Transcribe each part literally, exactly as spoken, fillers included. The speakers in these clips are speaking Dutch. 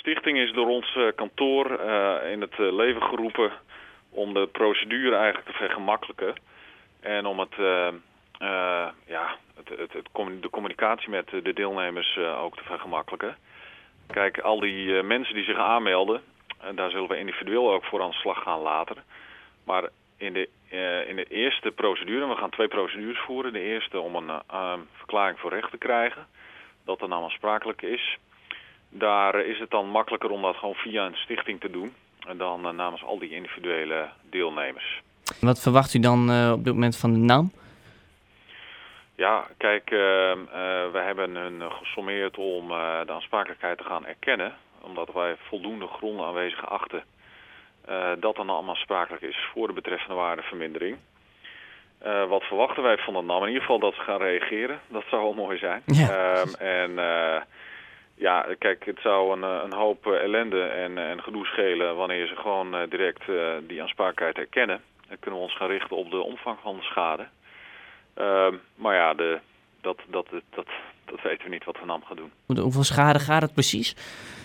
stichting is door ons uh, kantoor uh, in het uh, leven geroepen om de procedure eigenlijk te vergemakkelijken. En om het, uh, uh, ja, het, het, het, de communicatie met de deelnemers uh, ook te vergemakkelijken. Kijk, al die uh, mensen die zich aanmelden, uh, daar zullen we individueel ook voor aan de slag gaan later. Maar in de, uh, in de eerste procedure, we gaan twee procedures voeren. De eerste om een uh, verklaring voor recht te krijgen, dat er nou aansprakelijk is. Daar is het dan makkelijker om dat gewoon via een stichting te doen. En dan uh, namens al die individuele deelnemers. Wat verwacht u dan uh, op dit moment van de N A M? Ja, kijk, uh, uh, we hebben hun gesommeerd om uh, de aansprakelijkheid te gaan erkennen. Omdat wij voldoende gronden aanwezig achten uh, dat dan allemaal aansprakelijk is voor de betreffende waardevermindering. Uh, wat verwachten wij van de N A M? In ieder geval dat ze gaan reageren. Dat zou wel mooi zijn. Ja. Um, en uh, ja, kijk, het zou een, een hoop ellende en, en gedoe schelen wanneer ze gewoon uh, direct uh, die aansprakelijkheid erkennen. Dan kunnen we ons gaan richten op de omvang van de schade. Uh, maar ja, de, dat, dat, dat, dat weten we niet wat de N A M gaat doen. Hoeveel schade gaat het precies?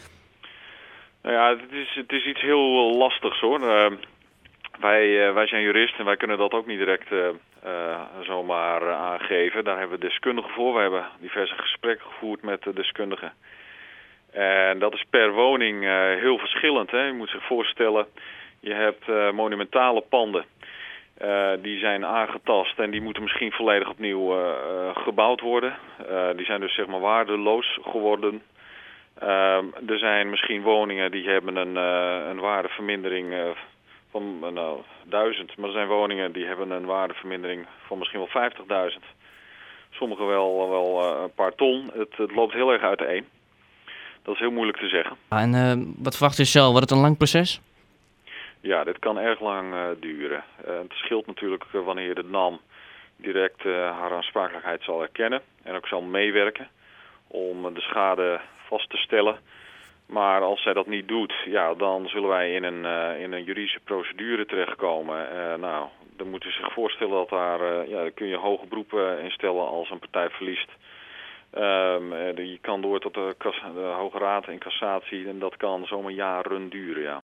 Nou ja, het is, het is iets heel lastigs hoor. Uh, wij, uh, wij zijn juristen en wij kunnen dat ook niet direct uh, uh, zomaar uh, aangeven. Daar hebben we deskundigen voor. We hebben diverse gesprekken gevoerd met de deskundigen. En dat is per woning uh, heel verschillend. Hè. Je moet zich voorstellen, je hebt uh, monumentale panden. Uh, die zijn aangetast en die moeten misschien volledig opnieuw uh, uh, gebouwd worden. Uh, die zijn dus zeg maar waardeloos geworden. Uh, er zijn misschien woningen die hebben een, uh, een waardevermindering uh, van uh, nou, duizend. Maar er zijn woningen die hebben een waardevermindering van misschien wel vijftigduizend. Sommige wel, wel uh, een paar ton. Het, het loopt heel erg uiteen. Dat is heel moeilijk te zeggen. En uh, wat verwacht u zelf? Wordt het een lang proces? Ja, dit kan erg lang uh, duren. Uh, het scheelt natuurlijk uh, wanneer de N A M direct uh, haar aansprakelijkheid zal erkennen en ook zal meewerken om de schade vast te stellen. Maar als zij dat niet doet, ja, dan zullen wij in een, uh, in een juridische procedure terechtkomen. Uh, nou, dan moet u zich voorstellen dat daar, uh, ja, daar kun je hoge beroepen instellen als een partij verliest. Um, uh, je kan door tot de, kas- de Hoge Raad in cassatie en dat kan zomaar jaren duren, ja.